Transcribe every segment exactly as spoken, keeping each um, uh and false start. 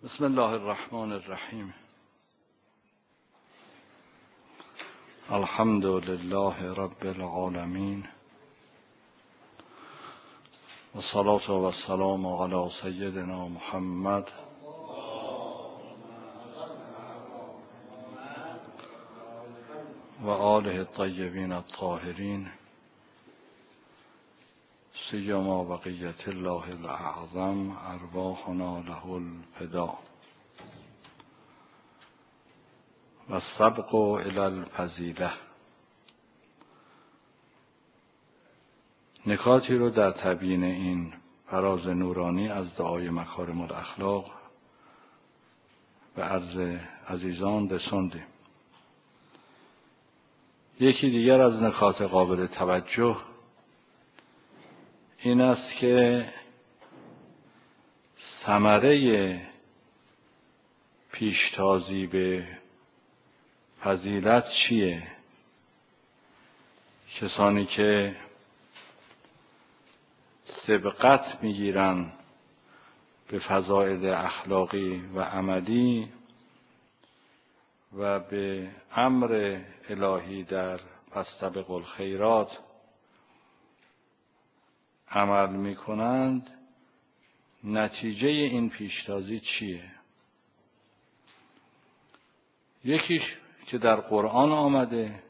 بسم الله الرحمن الرحیم. الحمد لله رب العالمین و الصلاة و السلام علی سیدنا محمد و آله الطیبین الطاهرین سیما بقیة الله الاعظم ارواحنا له الفدا و السبق الی الفضیلة. نکاتی رو در تبیین این فراز نورانی از دعای مکارم الاخلاق به عرض عزیزان رساندیم. یکی دیگر از نکات قابل توجه این است که ثمره پیشتازی به فضیلت چیه؟ کسانی که سبقت میگیرن به فضائل اخلاقی و عملی و به امر الهی در فاستبقوا الخیرات عمل میکنند، نتیجه این پیشتازی چیه؟ یکیش که در قرآن آمده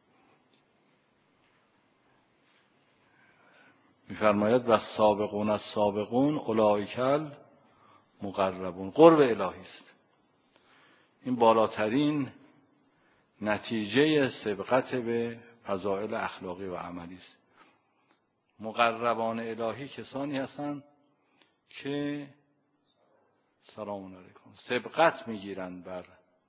میفرماید و السابقون السابقون اولئک المقربون، قرب الهی است. این بالاترین نتیجه سبقت به فضائل اخلاقی و عملی است. مقربان الهی کسانی هستند که سلام علیکم سبقت میگیرند بر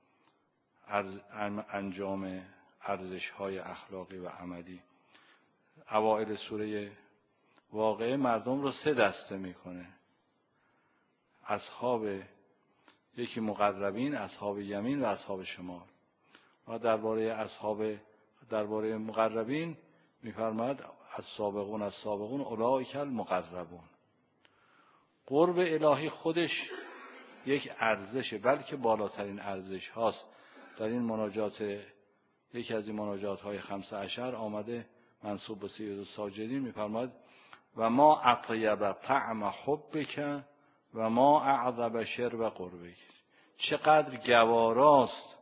انجام ارزش‌های اخلاقی و عملی. اوائل سوره واقعه مردم رو سه دسته میکنه: اصحاب یکی مقربین، اصحاب یمین و اصحاب شمال. و درباره اصحاب درباره مقربین میفرماید السابقون السابقون اولئک المقربون. قرب الهی خودش یک ارزشه، بلکه بالاترین ارزش هاست. در این مناجات، یکی از این مناجات های خمسه عشر آمده منسوب به سید الساجدین، میفرماید و ما اطیب طعم حبک و ما اعذب شرب قربک. چقدر گواراست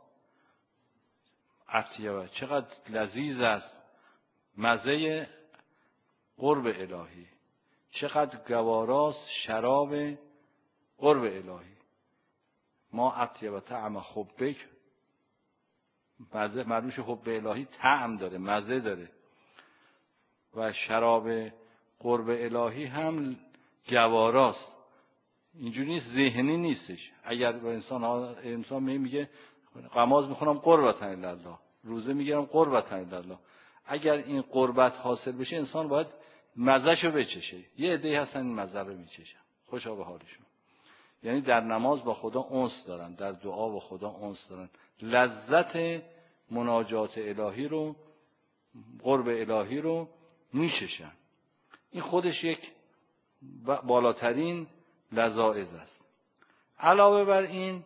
اطیب، چقدر لذیذ است مزه قرب الهی، چقدر گواراست شراب قرب الهی. ما اطیب طعم حبک، مزه معلومش حب الهی طعم داره، مزه داره، و شراب قرب الهی هم گواراست. اینجوری نیست، ذهنی نیستش. اگر به انسان انسان میگه نماز میخونم قربتا الی الله، روزه میگیرم قربتا الی الله، اگر این قربت حاصل بشه انسان باید مزهشو بچشه. یه عده‌ای هستن این مزه رو میچشن، خوشا به حالشون. یعنی در نماز با خدا انس دارن، در دعا با خدا انس دارن، لذت مناجات الهی رو، قرب الهی رو میچشن. این خودش یک بالاترین لذائذ است. علاوه بر این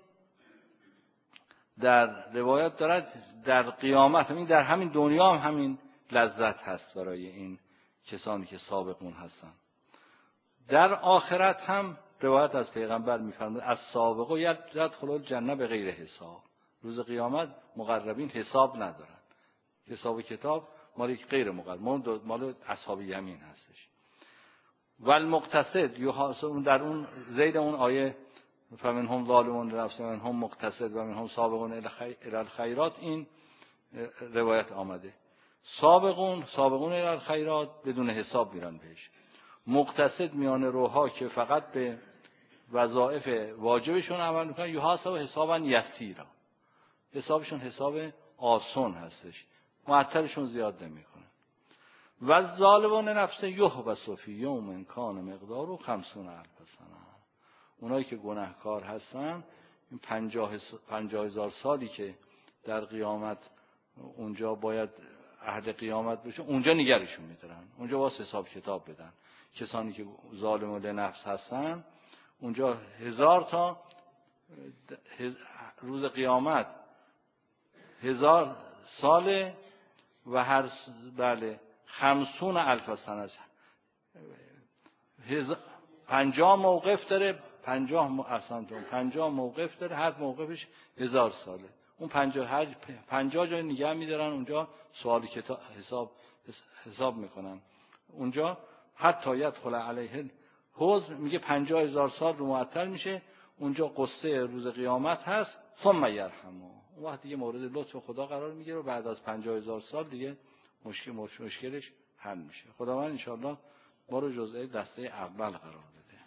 در روایت دارد در قیامت، همین در همین دنیا هم همین لذت هست برای این کسانی که سابقون هستن. در آخرت هم روایت از پیغمبر میفرماید از سابقو یدخل الجنه به غیر حساب. روز قیامت مقربین حساب ندارن، حساب و کتاب مال غیر مقرب، مال اصحاب یمین هستش. و المقتصد یحاسب، در اون زید اون آیه فمنهم ظالمون لنفسه و منهم مقتصد و منهم سابقون الی الخیرات این روایت آمده. سابقون سابقون الی الخیرات بدون حساب میرن بهش. مقتصد میان روها که فقط به وظایف واجبشون عمل میکنن، یحاسب حسابا یسیرا، حسابشون حساب آسان هستش، معطلشون زیاد نمیکنه. و الظالمون نفسه یحبس فی یوم کان مقداره خمسون الف سنه. اونایی که گناهکار هستن این پنجاه پنجاه هزار سالی که در قیامت اونجا باید اهل قیامت بشه، اونجا نگرشون میدارن، اونجا واسه حساب کتاب بدن. کسانی که ظالم و لنفس هستن اونجا هزار تا روز قیامت هزار ساله و هر بله خمسون الف سنه است. هز... پنجاه موقف داره، پنجاه اصلا پنجاه موقف داره، هر موقفش هزار ساله. اون پنجاه هر پنجاه جای نگه میدارن اونجا، سوال کتاب حساب حساب میکنن اونجا. حتی یدخل علیه حوض میگه پنجاه هزار سال رو معطل میشه اونجا، قصه روز قیامت هست. ثم یرحمه، اون وقت دیگه مورد لطف خدا قرار میگیره و بعد از پنجاه هزار سال دیگه مشکل مشکلش حل میشه. خداوند ان شاءالله ما رو جزء دسته اول قرار بده.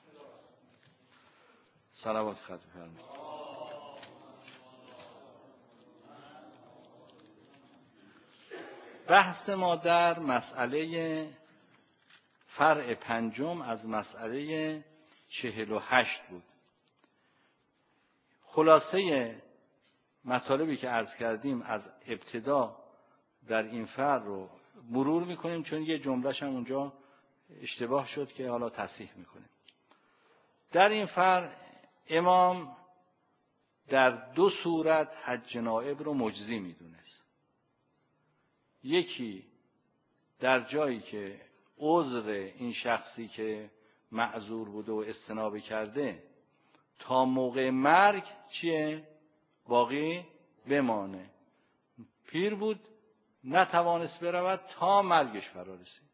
صلوات ختم فرمایید. بحث ما در مسئله فرع پنجم از مسئله چهل و هشت بود. خلاصه مطالبی که عرض کردیم از ابتدا در این فرع رو مرور میکنیم، چون یه جملهش هم اونجا اشتباه شد که حالا تصحیح میکنیم. در این فرع امام در دو صورت حج نائب رو مجزی میدونست. یکی در جایی که عذر این شخصی که معذور بوده و استنابه کرده تا موقع مرگ چیه؟ باقی بمانه. پیر بود نتوانست برود تا مرگش فرا رسید.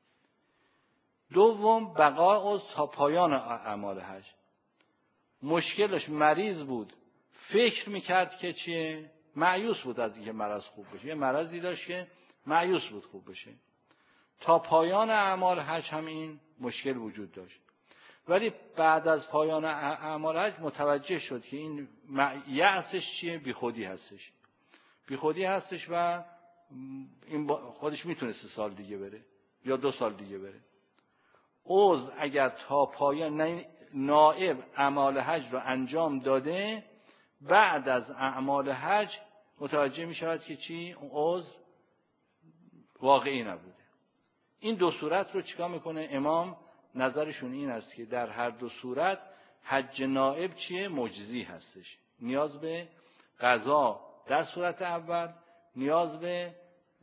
دوم بقا عذر تا پایان اعمال حج. مشکلش مریض بود، فکر میکرد که چیه؟ مایوس بود از اینکه مرض خوب بشه. یه مرضی داشت که مایوس بود خوب بشه. تا پایان اعمال حج هم این مشکل وجود داشت، ولی بعد از پایان اعمال حج متوجه شد که این یأسش چیه؟ بی خودی هستش. بی خودی هستش و این خودش میتونه سه سال دیگه بره یا دو سال دیگه بره. عذر اگر تا پایان نائب اعمال حج رو انجام داده، بعد از اعمال حج متوجه می شود که چی؟ عذر واقعی نبوده. این دو صورت رو چیکار میکنه امام؟ نظرشون این است که در هر دو صورت حج نائب چیه؟ مجزی هستش. نیاز به قضا در صورت اول، نیاز به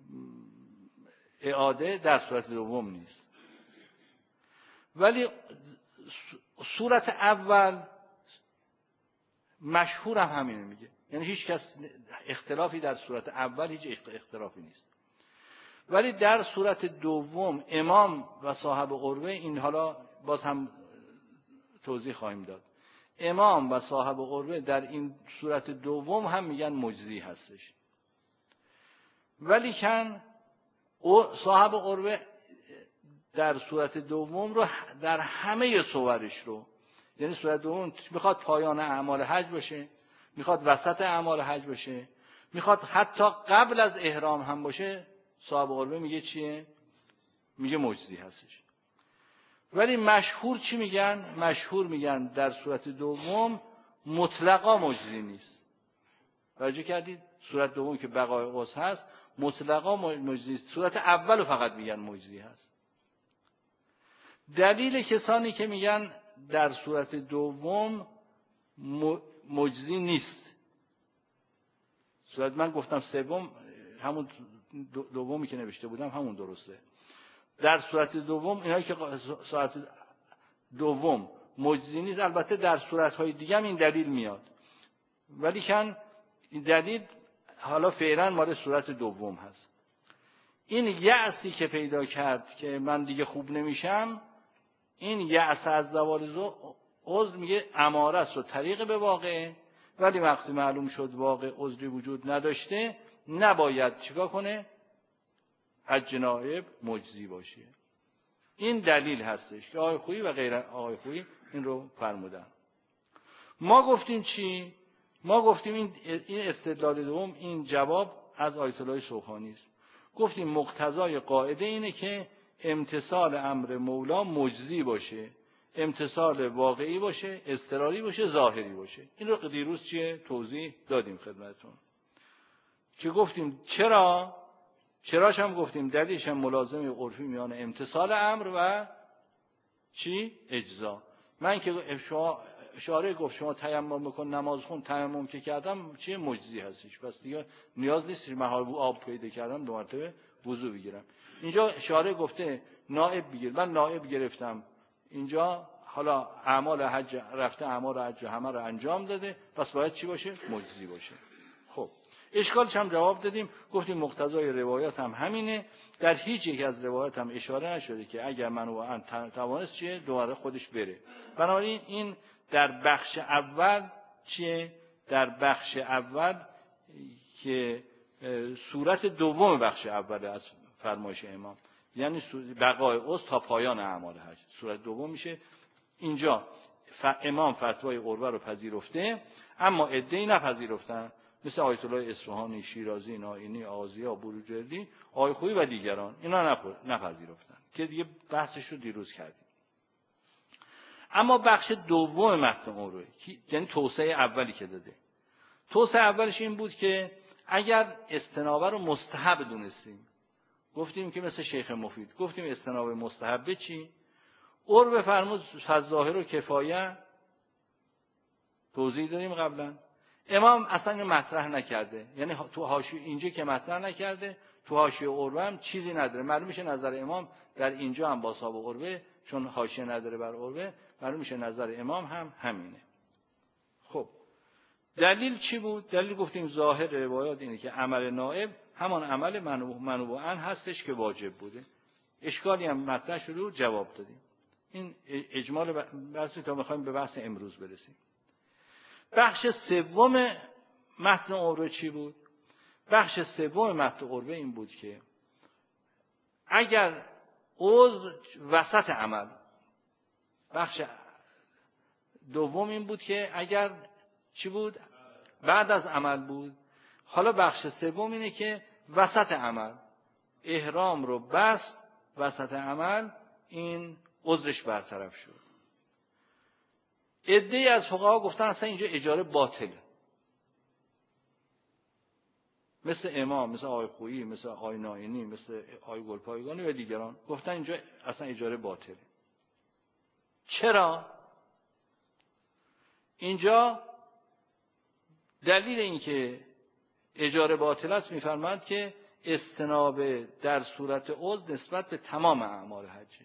اعاده در صورت دوم نیست. ولی صورت اول مشهور هم همین میگه، یعنی هیچ کس اختلافی در صورت اول هیچ اختلافی نیست. ولی در صورت دوم امام و صاحب قربه، این حالا باز هم توضیح خواهیم داد، امام و صاحب قربه در این صورت دوم هم میگن مجزی هستش. ولی کن صاحب قربه در صورت دوم رو در همه صورش رو، یعنی صورت دوم میخواد پایان اعمال حج باشه، میخواد وسط اعمال حج باشه، میخواد حتی قبل از احرام هم باشه، صاحب قربه میگه چیه؟ میگه مجزی هستش. ولی مشهور چی میگن؟ مشهور میگن در صورت دوم مطلقا مجزی نیست. توجه کردید؟ صورت دوم که بقای عذر هست مطلقا مجزی نیست. صورت اولو فقط میگن مجزی هست. دلیل کسانی که میگن در صورت دوم مجزی نیست، صورت من گفتم سوم، همون دومی که نوشته بودم همون درسته. در صورت دوم اینایی که صورت دوم مجزی نیست، البته در صورت‌های دیگه هم این دلیل میاد، ولی کن این دلیل حالا فعلا مال صورت دوم هست. این یأسی که پیدا کرد که من دیگه خوب نمیشم، این یأس از زوال عذر میگه اماره است و طریق به واقعه، ولی وقتی معلوم شد واقع عذری وجود نداشته نباید چیکار کنه؟ حج نائب مجزی باشه. این دلیل هستش که آقای خویی و غیر آقای خویی این رو فرمودن. ما گفتیم چی؟ ما گفتیم این این استدلال دوم، این جواب از آیت الله سبحانی است. گفتیم مقتضای قاعده اینه که امتثال امر مولا مجزی باشه، امتثال واقعی باشه، اضطراری باشه، ظاهری باشه. این رو دیروز چیه؟ توضیح دادیم خدمتتون که گفتیم چرا؟ چراش هم گفتیم دلیلش هم ملازمه عرفی میان امتثال امر و چی؟ اجزا. من که شما شارع گفت شما تیمم بکن نماز خون، تیمم که کردم چیه مجزی هستش، پس دیگه نیاز نیست محال آب پیدا کردم دو مرتبه وضو بگیرم. اینجا شارع گفته نائب بگیر، من نائب گرفتم اینجا، حالا اعمال حج رفته، اعمال حج همه رو انجام داده، پس باید چی باشه؟ مجزی باشه. خب اشکالش هم جواب دادیم، گفتیم مقتضای روایات هم همینه، در هیچ یک از روایات هم اشاره نشده که اگر منوعاً توانست چیه دوباره خودش بره. بنابراین این در بخش اول چیه؟ در بخش اول که صورت دوم بخش اول از فرمایش امام، یعنی بقای عضو تا پایان اعمال حج، صورت دوم میشه. اینجا امام فتوای قربه رو پذیرفته، اما عده‌ای نپذیرفتن، مثل آیت الله اصفهانی، شیرازی، نائینی، آذیه، بروجردی، آقای خویی و دیگران، اینا نپذیرفتن که دیگه بحثش رو دیروز کردیم. اما بخش دوم متن عمره، یعنی توسعه اولی که داده، توسعه اولش این بود که اگر استنابه رو مستحب دونستیم، گفتیم که مثل شیخ مفید گفتیم استنابه مستحب چی؟ عرب فرمود فظاهر و کفایه، توضیح دادیم قبلا. امام اصلا مطرح نکرده، یعنی تو حاشیه اینجا که مطرح نکرده، تو حاشیه عربه هم چیزی نداره. معلوم میشه نظر امام در اینجا هم با صاحب عربه، چون حاشیه نداره بر عربه، معلوم میشه نظر امام هم همینه. خب دلیل چی بود؟ دلیل گفتیم ظاهر روایات اینه که عمل نائب همان عمل منوعاً هستش که واجب بوده. اشکالی هم مطرح شده و جواب دادیم. این اجمال بحثی تا میخوایم به بحث امروز برسیم. بخش سوم متن عربه چی بود؟ بخش سوم متن عربه این بود که اگر عذر وسط عمل، بخش دوم این بود که اگر چی بود؟ بعد از عمل بود. حالا بخش سوم اینه که وسط عمل، احرام رو بست وسط عمل، این عذرش برطرف شد. عده‌ای از فقها گفتن اصلا اینجا اجاره باطله، مثل امام، مثل آقای خویی، مثل آقای نائینی، مثل آقای گلپایگانی و دیگران گفتن اینجا اصلا اجاره باطله. چرا؟ اینجا دلیل این که اجاره باطل است می‌فرماید که استنابه در صورت عضو نسبت به تمام اعمال حجه.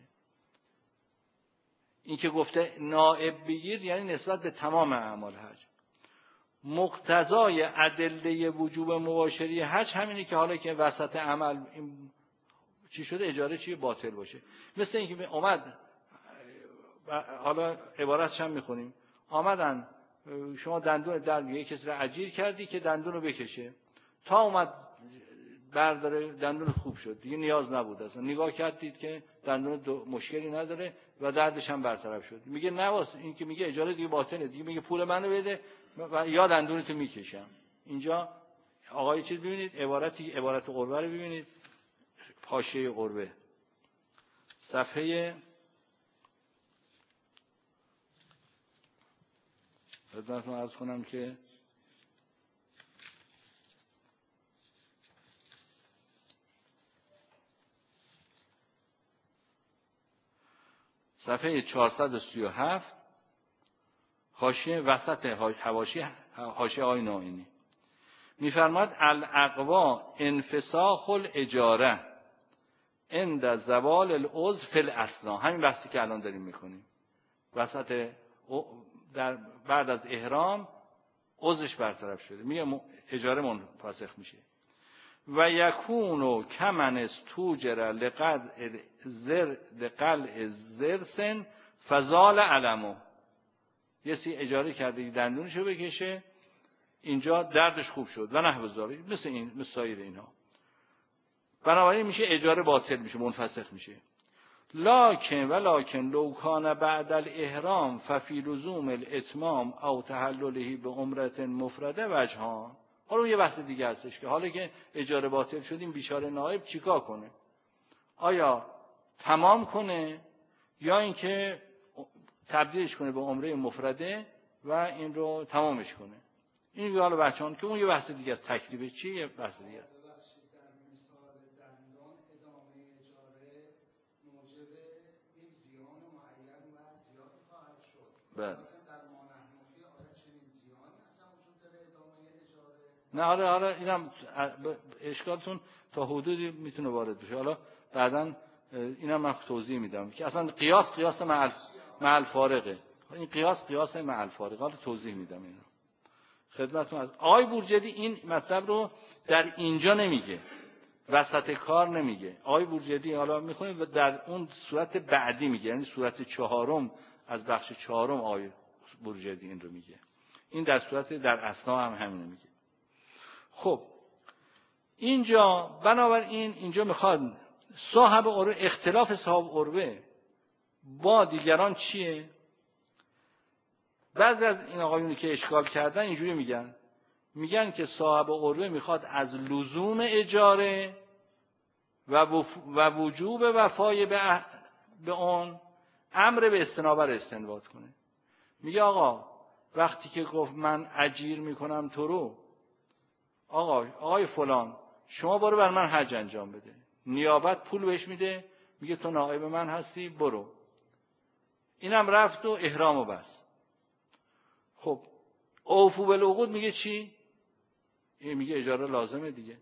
این که گفته نائب بگیر یعنی نسبت به تمام اعمال حج. مقتضای ادله وجوب مباشری حج همینه که حالا که وسط عمل چی شده اجاره چی باطل باشه. مثل اینکه اومد، حالا عبارتش هم میخونیم، آمدن شما دندون در یک کسی رو اجیر کردی که دندون رو بکشه، تا اومد برداره دندون خوب شد، دیگه نیاز نبود، اصلا نگاه کردید که دندون مشکلی نداره و دردش هم برطرف شد. میگه نه واسه این که میگه اجاره دیگه باطله، دیگه میگه پول منو بده و یا دندونتو میکشم. اینجا آقای چیز ببینید، عبارتی عبارت قربه رو ببینید، حاشیه قربه صفحه خدمتتون عرض کنم که صفحه چهارصد و سی و هفت حاشیه وسط حواشی حاشیه آقای نائینی میفرماد الاقوا انفساخ الاجاره عند زوال العضو فی الاثنا. همین بحثی که الان داریم میکنیم، وسط در بعد از احرام عضوش برطرف شده، میگه اجاره منفسخ میشه. و یکونو کمن استوجر لقد زر لقل زرسن فزال علمو. یه سی اجاره کرده دندونشو بکشه، اینجا دردش خوب شد و نحو ذالک، مثل این مثل سایر اینها. بنابراین میشه اجاره باطل میشه، منفسخ میشه. لکن ولکن لو کان بعد الاحرام ففی لزوم الاتمام او تحلله به عمره مفرده وجهان. حالا یه بحث دیگه هستش که حالا که اجاره باطل شد این بیچاره نائب چیکار کنه؟ آیا تمام کنه یا اینکه تبدیلش کنه به عمره مفرده و این رو تمامش کنه؟ این حالا بچه‌ها که اون یه بحث دیگه است، تکلیف چیه یه بحث دیگه است. بله. نه آره آره اینم اشکالتون تا حدودی میتونه وارد بشه. حالا بعداً اینم من توضیح میدم که اصلا قیاس قیاس مع مع الفارقه. این قیاس قیاس مع الفارقه. حالا توضیح میدم اینو خدمتتون. از آقای بورجردی این مطلب رو در اینجا نمیگه، وسط کار نمیگه. آقای بورجردی حالا میخونیم در اون صورت بعدی میگه، یعنی صورت چهارم از بخش چهارم آقای بورجردی این رو میگه. این در صورت در اثنا هم همین میگه. خب اینجا بنابراین اینجا میخواد صاحب عروه، اختلاف صاحب عروه با دیگران چیه؟ بعضی از این آقایونی که اشکال کردن اینجوری میگن، میگن که صاحب عروه میخواد از لزوم اجاره و, وف... و وجوب وفای به, اه... به اون امر به استنابه رو استنباط کنه. میگه آقا وقتی که گفت من اجیر میکنم تو رو، آقا آقای فلان شما برو بر من حج انجام بده، نیابت پول بهش میده، میگه تو نائب من هستی برو. اینم رفت و احرامو بست. خب اوفو بالعقود میگه چی؟ این میگه اجاره لازمه دیگه.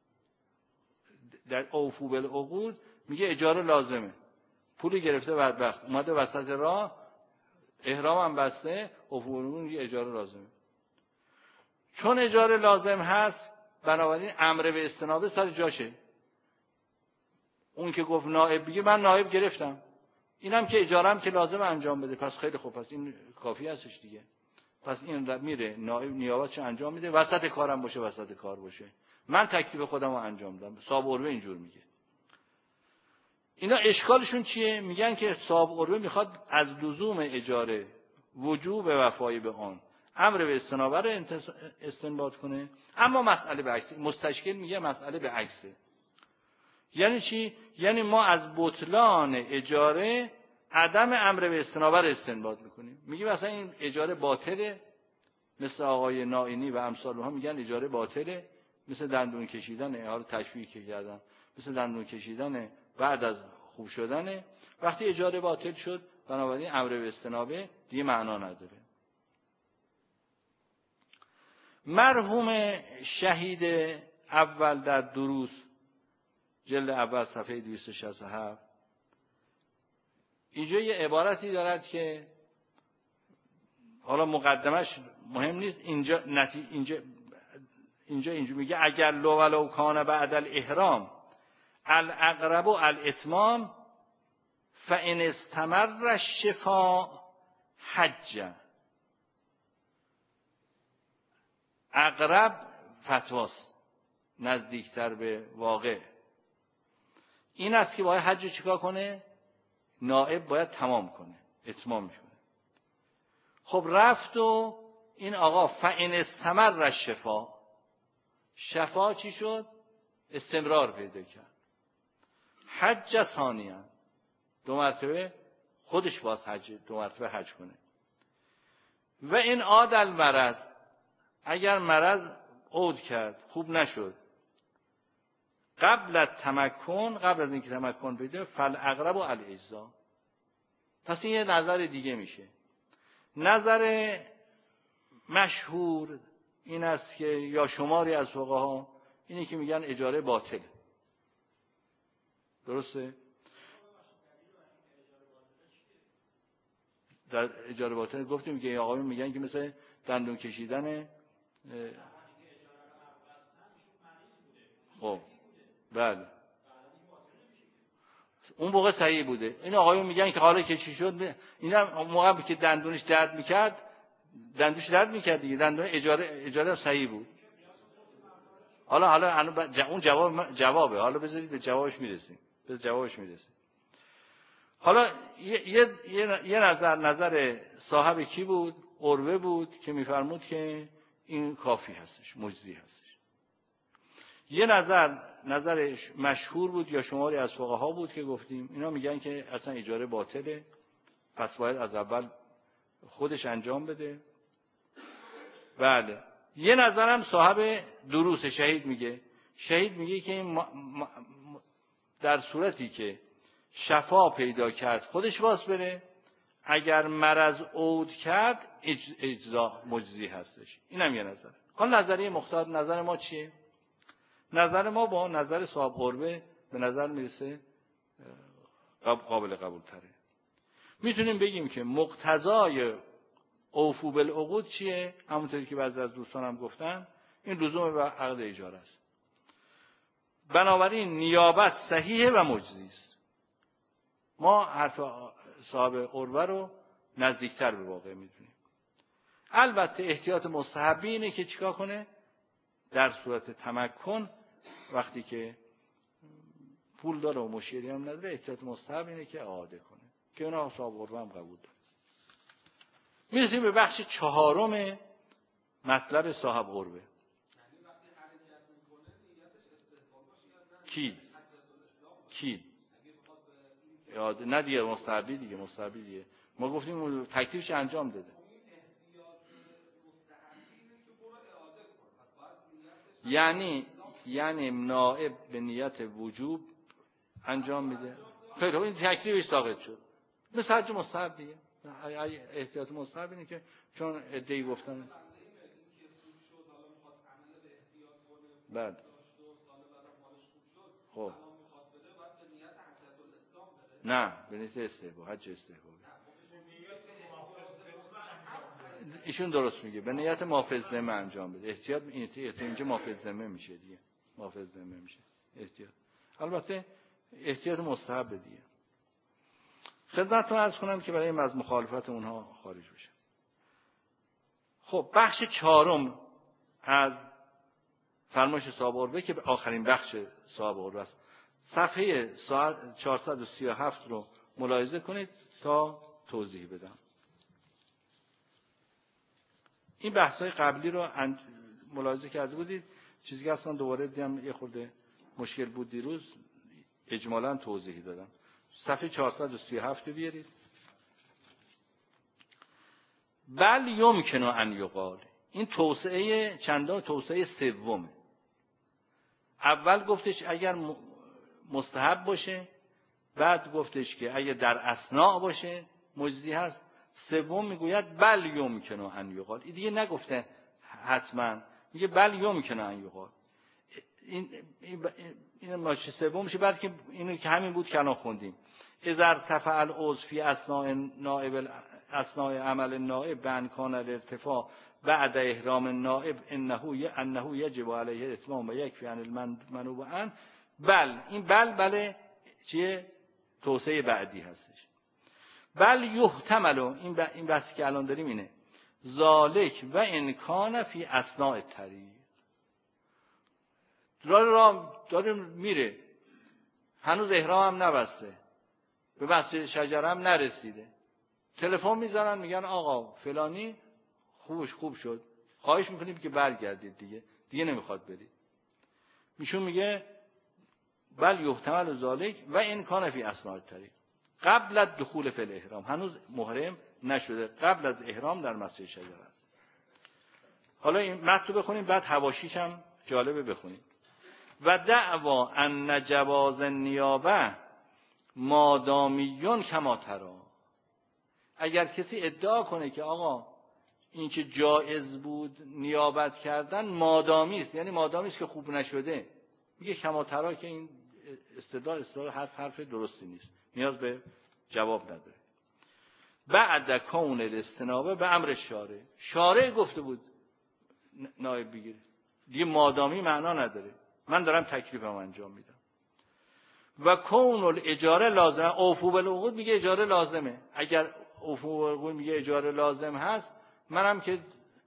در اوفو بالعقود میگه اجاره لازمه. پولی گرفته بدبخت اومده وسط راه، احرام هم بسته، اوفو بالعقود میگه اجاره لازمه. چون اجاره لازم هست بنابراین امر به استنابه سر جاشه. اون که گفت نائب بگه من نائب گرفتم، اینم که اجارم که لازم انجام بده، پس خیلی خوب، پس این کافی هستش دیگه. پس این میره نائب نیابتش انجام میده، وسط کارم باشه وسط کار باشه، من تکلیف خودم رو انجام دادم. صاحب عروه اینجور میگه. اینا اشکالشون چیه؟ میگن که صاحب عروه میخواد از لزوم اجاره، وجوب وفای به آن، امر به استنابه رو استنباط کنه. اما مسئله به عکسه. مستشکل میگه مسئله به عکسه. یعنی چی؟ یعنی ما از بطلان اجاره عدم امر به استنابه رو استنباط میکنیم. میگه مثلا این اجاره باطله، مثل آقای نائینی و امثال ها میگن اجاره باطله، مثل دندون کشیدن، حالا تشبیه که کردن، مثل دندون کشیدن بعد از خوب شدن. وقتی اجاره باطل شد بنابراین امر به استنابه دیگه معنا نداره. مرحوم شهید اول در دروس جلد اول صفحه دویست و شصت و هفت اینجا یه عبارتی دارد که حالا مقدمش مهم نیست، اینجا نتی... اینجا اینجا اینجا میگه اگر لو ولو کان بعد الاحرام الاقرب الاتمام فان استمر الشفاء حج. اقرب فتواست، نزدیکتر به واقع این است که باید حج چیکار کنه؟ نائب باید تمام کنه، اتمام میشه. خب رفت و این آقا فان استمر الشفاء، شفا چی شد؟ استمرار پیدا کرد. حج ثانیا، دو مرتبه خودش باز حج، دو مرتبه حج کنه. و این عاد المرض، اگر مرض عود کرد خوب نشد، قبل التمکن، قبل از اینکه تمکن پیدا، فالاقرب الاجزاء. پس این یه نظر دیگه میشه. نظر مشهور این است که یا شماری از فقها اینی که میگن اجاره باطل. درسته؟ در اجاره باطل گفتیم که آقایون میگن که مثل دندون کشیدن. خب بله اون موقع صحیح بوده. این آقایون میگن که حالا که چی شد، اینا موقعی که دندونش درد میکرد، دندونش درد میکرد دیگه، دندون اجاره اجاره صحیح بود. حالا حالا اون جواب جوابه، حالا بذارید به جوابش میرسیم، به جوابش میرسیم. حالا یه, یه،, یه نظر نظر صاحب کی بود؟ عروه بود که میفرمود که این کافی هستش، مجزی هستش. یه نظر نظر مشهور بود یا شماری از فقها بود که گفتیم اینا میگن که اصلا اجاره باطله، پس باید از اول خودش انجام بده. بله. یه نظرم صاحب دروس شهید میگه. شهید میگه که این در صورتی که شفا پیدا کرد خودش واس بره، اگر مرض عود کرد اج... اجزا مجزی هستش. اینم یه نظر. حال نظریه مختار نظر ما چیه؟ نظر ما با نظر صاحب قربه به نظر میرسه قابل قبول تره. میتونیم بگیم که مقتضای اوفو بالعقود چیه؟ همونطوری که بعضی از دوستانم گفتن این لزوم به عقد اجاره است. بنابراین نیابت صحیحه و مجزی است. ما حرف صاحب قربه رو نزدیکتر به واقع میدونیم. البته احتیاط مستحبی اینه که چیکار کنه؟ در صورت تمکن وقتی که پول داره و مشکلی هم نداره احتیاط مستحب اینه که اعاده کنه که اونا صاحب قربه هم قبول داره. میرسیم به بخش چهارم مطلب صاحب قربه. کی؟ کی؟ نه دیگه مستحبی دیگه مستحبی دیگه ما گفتیم تکلیفش انجام داده. یعنی یعنی نائب به نیت وجوب انجام میده. خیلی این تکلیفش ساقط شد. مثل حج مستحب دیگه. احتیاط مستحب اینه که چون ادعی گفتن بعد خب نه به نیت استحباب حج استحباب ایشون درست میگه به نیت محافظ ذمه انجام بده. احتیاط اینجا محافظ ذمه میشه دیگه محافظ ذمه میشه احتیاط. البته احتیاط مستحب دیگه. خدمتتون عرض کنم که برای از مخالفت اونها خارج بشه. خب بخش چهارم از فرمایش صاحب قربه که آخرین بخش صاحب قربه است. صفحه چهارصد و سی و هفت رو ملاحظه کنید تا توضیح بدم. این بحث‌های قبلی رو ملاحظه کرده بودید. چیزی که اصلا دوباره دیدم یه خورده مشکل بود دیروز اجمالاً توضیح دادم. صفحه چهارصد و سی و هفت رو بیارید. بل یمکن ان یقال این توسعه چندان توسعه سومه. اول گفتش اگر مستحب باشه، بعد گفتش که اگر در اثناء باشه مجزی هست، سوم میگوید بل یمکن ان یقال. این دیگه نگفته حتما، میگه بل یمکن ان یقال. این این این ماشه سوم میشه بعد که اینو که همین بود که الان خوندیم. اذا ارتفع العضو فی اثناء نائب اثناء عمل النائب بان کان الارتفاع بعد احرام النائب انه انه یجب علیه الاتمام و یکفی عن المنوب عن. بل این بل بله چیه؟ توسعه بعدی هستش. بل یحتمل این این بحثی که الان داریم اینه ذالک و ان کان فی اثناء الطریق. راه راه داره میره هنوز احرام هم نبسته به مسجد شجره هم نرسیده، تلفن میزنن میگن آقا فلانی خوبش خوب شد خواهش میکنیم که برگردید دیگه دیگه نمیخواد برید. میشون میگه بل یحتمل ذالک و ان کان فی اثناء الطریق قبل الدخول فی الاحرام. هنوز محرم نشده، قبل از احرام در مسجد شجره است. حالا این متن رو بخونیم بعد حواشیش هم جالبه بخونیم. و دعوا ان جواز النیابه مادامیون کما ترا. اگر کسی ادعا کنه که آقا این که جایز بود نیابت کردن مادامی است، یعنی مادامی است که خوب نشده، میگه کما ترا که این استدلال استدلال حرف حرف درستی نیست، نیاز به جواب نداره. بعد کون الاستنابه به امر شارع. شارع گفته بود نایب بگیره دیگه مادامی معنا نداره، من دارم تکلیفم انجام میدم. و کون الاجاره لازم اوفو بالعقود میگه اجاره لازمه. اگر اوفو بالعقود میگه اجاره لازم هست، منم که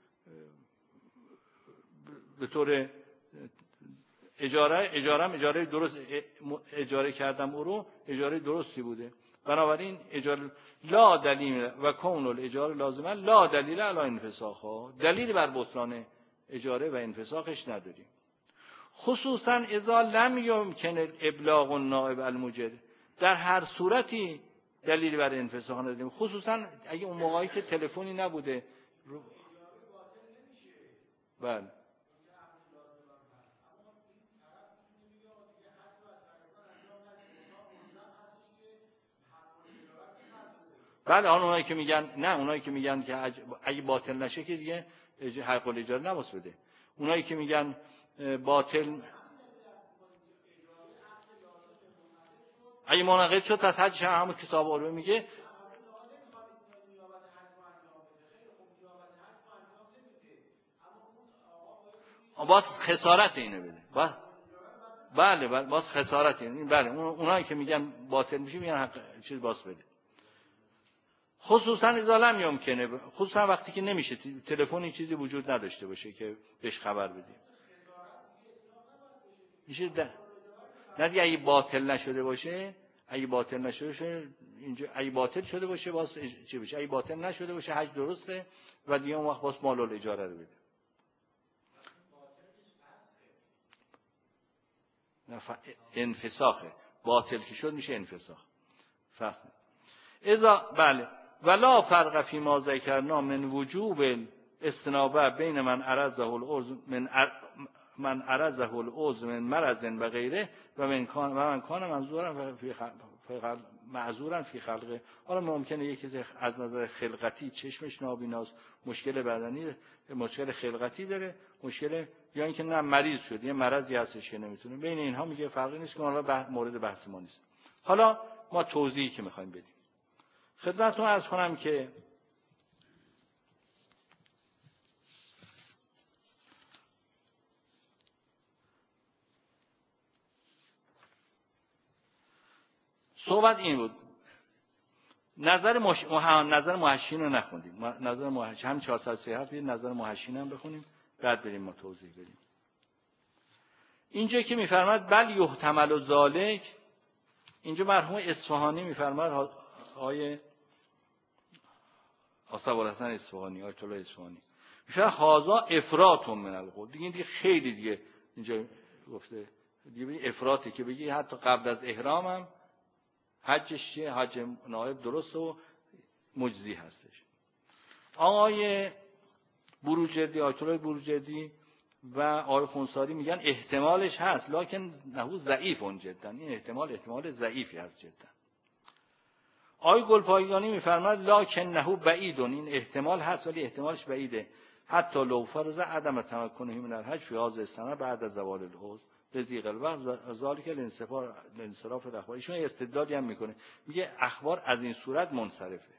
به طور اجاره اجارم اجاره درست اجاره کردم او رو اجاره درستی بوده، بنابراین اجاره لا دلیل و کون الاجاره لازمه لا دلیل علی انفساخها. دلیلی بر بطلان اجاره و انفساخش نداریم. خصوصا اذا لم یمکن ابلاغ النائب المجر. در هر صورتی دلیلی برای انفساخ نداریم، خصوصا اگه اون موقعی که تلفنی نبوده. بله بله آن اونایی که میگن نه، اونایی که میگن که اگه باطل نشه که دیگه حق الاجاره نباس بده. اونایی که میگن باطل اگه منعقد شد پس حجش هم همون کتاب عربه میگه باز خسارت اینه بده. باز بله بله باز خسارت اینه. بله اونایی که میگن باطل میشه میگن حق چیز باز بده. خصوصا اذا لم یمکنه، خصوصا وقتی که نمیشه تلفنی چیزی وجود نداشته باشه که بهش خبر بدیم. میشه ده. نه دیگه اگه باطل نشده باشه، اگه باطل نشده باشه اینجا اگه باطل شده باشه باز چی بشه؟ اگه باطل نشده باشه حج درسته و دیگه اون وقت باز مال الاجاره رو بده. انفساخه. باطل که شد میشه انفساخ. فصل اذا بله ولا فرق فی ما ذکرنا من وجوب الاستنابه بین من عرضه العضو من من عرضه العضو من مرض و غیره و من کان و من کان منظورا فی خلق معذورا فی خلقه. حالا ممکنه یکی از نظر خلقتی چشمش نابیناست، مشکل بدنی، مشکل خلقتی داره، مشکل یا اینکه نه مریض شد، یه مرضی هستش که نمیتونه. بین اینها میگه فرقی نیست که حالا بح... مورد بحث ما نیست. حالا ما توضیحی که میخوایم بدیم خدمتتون عرض کنم که صحبت این بود. نظر مش... نظر محشین رو نخوندیم. نظر محشین هم چهارصد و سی و هفت نظر محشین هم بخونیم بعد بریم ما توضیح بدیم. اینجا که میفرماد بل یحتمل ذالک، اینجا مرحوم اصفهانی میفرماد، آیه آصف الحسن اصفهانی، آیت الله اصفهانی میفرماد هازا افراط من القول. دیگه دیگه خیلی دیگه اینجا گفته دیگه افراطی که بگی حتی قبل از احرام هم حجش چیه؟ حج نائب درست و مجزی هستش. آقای بروجردی، آیت الله بروجردی و آقای خونساری میگن احتمالش هست لکن نهو ضعیف اون جدا. این احتمال احتمال ضعیفی هست جدا. آقای گلپایگانی میفرماد لکن نهو بعیدون، این احتمال هست ولی احتمالش بعیده. حتی لو فرض عدم تمکنه من الحج فی هذه السنه بعد از زوال العذر بزیغ الوقت و ذالک الانصراف الاخبار. ایشون استدلالی هم میکنه، میگه اخبار از این صورت منصرفه.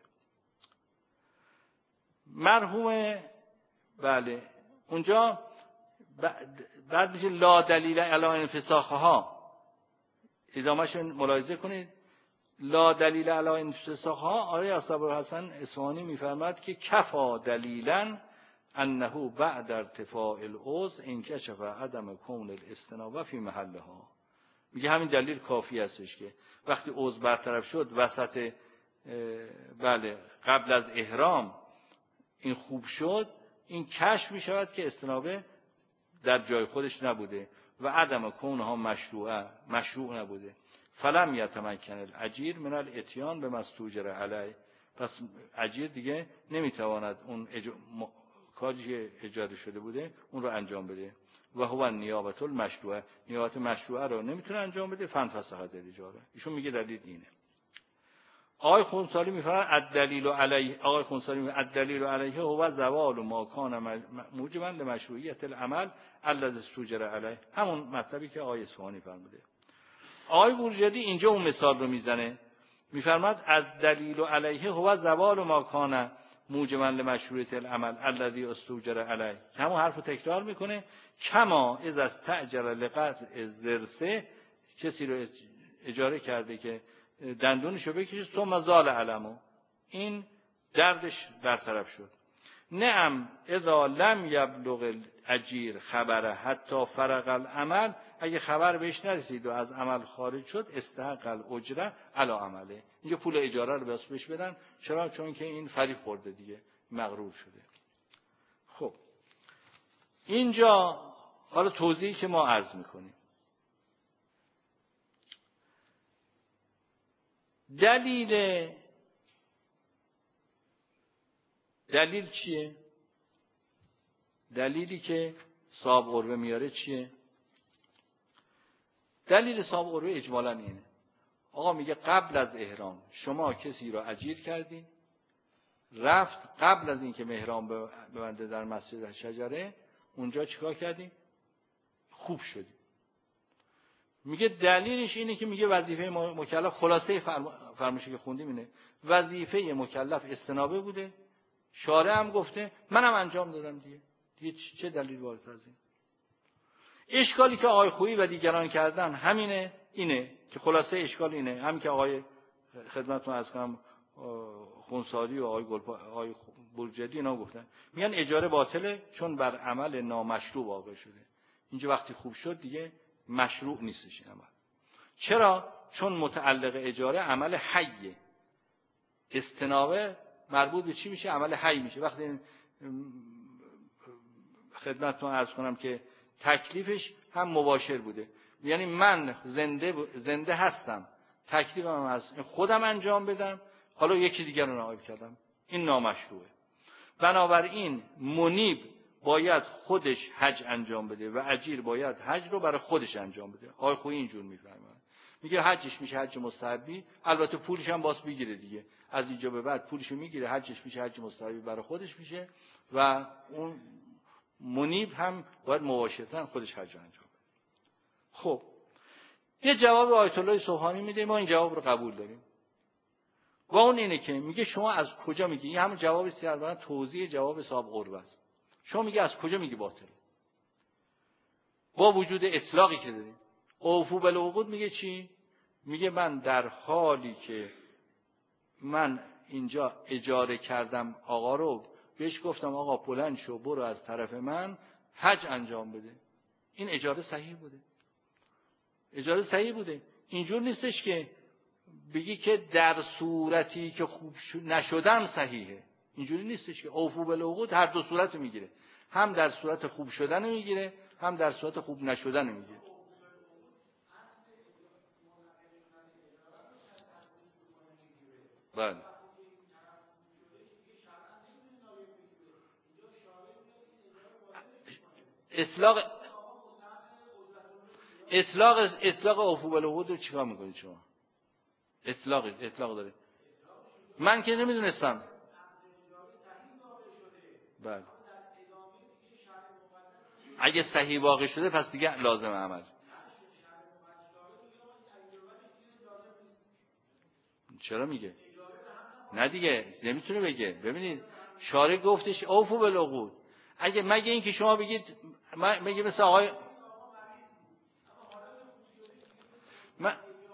مرحوم بله اونجا بعد میشه لا دلیل علی انفساخها، ادامهش ملاحظه کنید. لا دلیل علی انفساخها آیه اصحاب الحسن اصفهانی میفرماد که کفا دلیلا انه بعد ارتفاع العضو انکشف عدم کون الاستنابه فی محلها. میگه همین دلیل کافی هستش که وقتی عضو برطرف شد وسط بله قبل از احرام این خوب شد، این کشف میشود که استنابه در جای خودش نبوده و عدم کونها مشروعه مشروع نبوده. فلم یتمکن الاجیر من الاتیان به مستوجر علیه. پس اجیر دیگه نمیتواند اون اج... م... کاری که اجاره شده بوده اون رو انجام بده. و هو نیابت المشروعه، نیابت مشروعه رو نمیتونه انجام بده. فن فسخت الاجاره. ایشون میگه دلیل اینه. آقای خونساری میفرماید الدلیل علیه، آقای خونساری میگه الدلیل علیه هو زوال ما کان موجبا لمشروعیت العمل الذی استوجر علیه. همون مطلبی که آقای اصفهانی فرموده. آقای بروجردی اینجا اون مثال رو میزنه، میفرماید از دلیل علیه هو زوال ما کان موجبا لمشروعیت العمل الذی استوجر علیه. همون حرفو تکرار میکنه. کما اذ استاجر لقطع الزرسه، کسی رو اجاره کرده که دندونشو بکشه ثم زال علمو، این دردش برطرف شد. نعم اذا لم یبلغ الاجیر خبره حتی فرغ العمل، اگه خبر بهش نرسید و از عمل خارج شد استحق الاجره علی عمله. اینجا پول اجاره رو بس بهش بدن. چرا؟ چون که این فریب خورده دیگه، مغرور شده. خب اینجا حالا توضیحی که ما عرض میکنیم، دلیل دلیل چیه؟ دلیلی که صاحب عروه میاره چیه؟ دلیل صاحب عروه اجمالاً اینه. آقا میگه قبل از احرام شما کسی را اجیر کردی، رفت قبل از اینکه محراب ببنده در مسجد شجره، اونجا چیکار کردیم؟ خوب شدیم. میگه دلیلش اینه که میگه وظیفه مکلف، خلاصه فرمایشی که خوندیم اینه، وظیفه مکلف استنابه بوده، شارع هم گفته، منم انجام دادم دیگه. دیگه چه دلیل بالاتر از این؟ اشکالی که آقای خویی و دیگران کردن همینه، اینه که خلاصه اشکال اینه، همین که آقای خدمتتون عرض کنم خونساری و آقای گلپا آقای برجدی اینا گفتن، میگن اجاره باطله چون بر عمل نامشروع واقع شده. اینجا وقتی خوب شد دیگه مشروع نیستش این عمل. چرا؟ چون متعلق اجاره عمل حیه. استنابه مربوط به چی میشه؟ عمل حی میشه. وقتی خدمتتون عرض کنم که تکلیفش هم مباشر بوده، یعنی من زنده ب... زنده هستم، تکلیفم از خودم انجام بدم، حالا یکی دیگر رو نائب کردم، این نامشروعه. بنابراین منیب باید خودش حج انجام بده و اجیر باید حج رو برای خودش انجام بده. آقای خویی اینجور میفهمه، میگه حجش میشه حج مستحبی، البته پولش هم باز بگیره دیگه، از اینجا به بعد پولشو میگیره، حجش میشه حج مستحبی برای خودش میشه و اون منیب هم باید مباشرتاً خودش حج انجام بده. خب یه جواب آیت الله سبحانی میده، ما این جواب رو قبول داریم. و اون اینه که میگه شما از کجا میگی؟ این همون جوابی که الان توضیح جواب صاحب قربه است. شما میگه از کجا میگی باطله؟ با وجود اطلاقی که داریم. اوفو بالعقود میگه چی؟ میگه من در حالی که من اینجا اجاره کردم آقا رو، بهش گفتم آقا بلند شو برو از طرف من حج انجام بده، این اجاره صحیح بوده. اجاره صحیح بوده. اینجور نیستش که بگی که در صورتی که خوب نشدم صحیحه. اینجوری نیستش که اوفو بالعقود هر دو صورت رو میگیره، هم در صورت خوب شدن رو میگیره، هم در صورت خوب نشدن رو میگیره. بله. اطلاق اطلاق اطلاق اوفو بالعقود رو چیکار میکنید شما؟ اطلاق اطلاق داره. من که نمیدونستم. بله. اگه صحیح واقع شده پس دیگه لازم عمل. چرا میگه؟ نه دیگه نمیتونه بگه. ببینید شارع گفتش اوفو بالعقود. اگه مگه این که شما بگید مگه مثل آقای من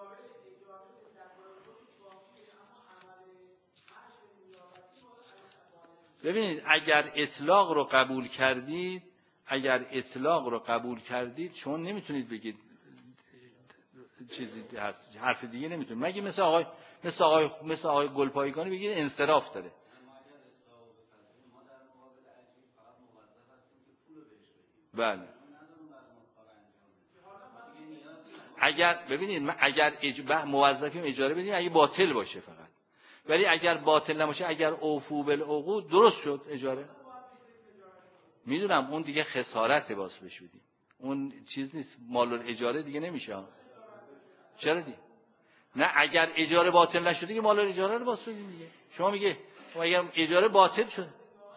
ببینید اگر اطلاق رو قبول کردید اگر اطلاق رو قبول کردید شما نمیتونید بگید چیزی هست، حرف دیگه نمیتونید. مگه مثل آقای مثل آقای مثل آقای گلپایگانی بگید انصراف داره. بله. اگر ببینید اگر اجبه موظفیم اجاره بدیم اگه باطل باشه فقط، ولی اگر باطل نباشه، اگر اوفو بالعقود درست شد اجاره، میدونم اون دیگه خسارت باز بهش بدیم، اون چیز نیست، مال الاجاره دیگه نمیشه. چرا دیگه؟ نه اگر اجاره باطل نشده که مال الاجاره رو باز بدیم دیگه. شما میگه اگر اجاره باطل شد،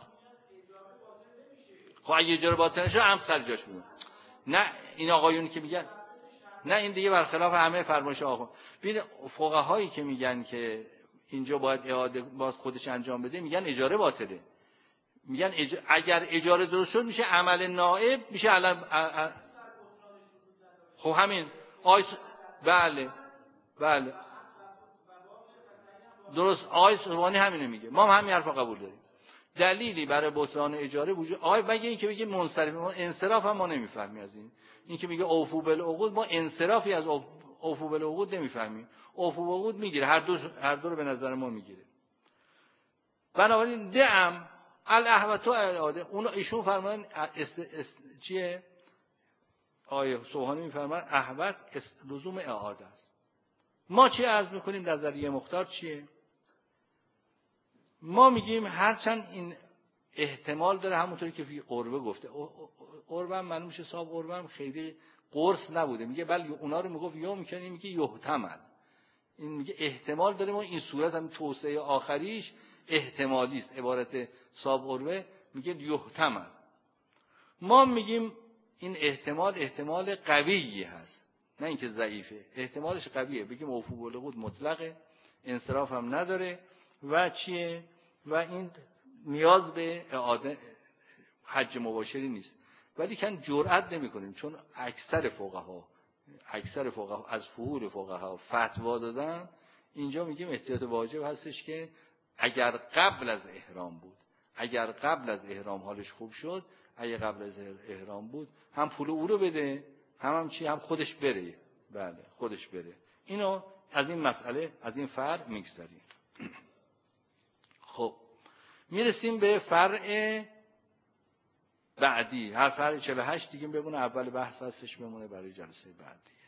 خب اگه اجاره باطل نشه هم سر جاش میمونه. نه این آقایونی که میگن نه این دیگه برخلاف همه فرمایش آقا. ببین فقهایی که میگن که اینجا باید اعاده باز خودش انجام بده میگن اجاره باطله. میگن اج... اگر اجاره درست شد میشه عمل نائب، میشه الان ا... خب همین آیس بله بله درست آقای سبحانی همینه میگه، ما هم همین حرفا قبول داریم. دلیلی برای بطلان اجاره وجود آقای مگه این که بگه منصرف، ما انصراف هم ما نمیفهمیم از این. این که میگه اوفو بالعقود ما انصرافی از اوفو بالعقود نمیفهمیم. اوفو بالعقود میگیره، هر دو هر دو رو به نظر ما میگیره. بنابراین دعم الاحوتو الاعاده، اون ایشون فرمودن است... است... چیه؟ آیه سبحانی میفرماید احوت لزوم اعاده است. ما چی عرض میکنیم؟ نظریه مختار چیه؟ ما میگیم هرچند این احتمال داره، همونطوری که فی قربه گفته، قربه هم معلوم شه صاحب قربه هم خیلی قرص نبوده، میگه بل اونا رو میگفت یا میکنه، میگه یحتمل، این میگه احتمال داره ما این صورت هم توسعه آخریش احتمالی است، عبارت صاحب قربه میگه یحتمل. ما میگیم این احتمال احتمال قویی هست، نه اینکه ضعیفه، احتمالش قویه. بگیم اوفو بالعقود مطلقه، انصراف هم نداره و چیه و این نیاز به اعاده حج مباشری نیست. ولی کن جرئت نمی‌کنیم، چون اکثر فقها اکثر فقها از فهول فقها فتوا دادن. اینجا میگیم احتیاط واجب هستش که اگر قبل از احرام بود، اگر قبل از احرام حالش خوب شد، اگر قبل از احرام بود، هم پول او رو بده، هم هم چی، هم خودش بره. بله خودش بره. اینو از این مسئله، از این فرع میگذاریم. خب میرسیم به فرع بعدی. هر فرع چهل و هشت دیگه بمونه، اول بحث هستش بمونه برای جلسه بعدی.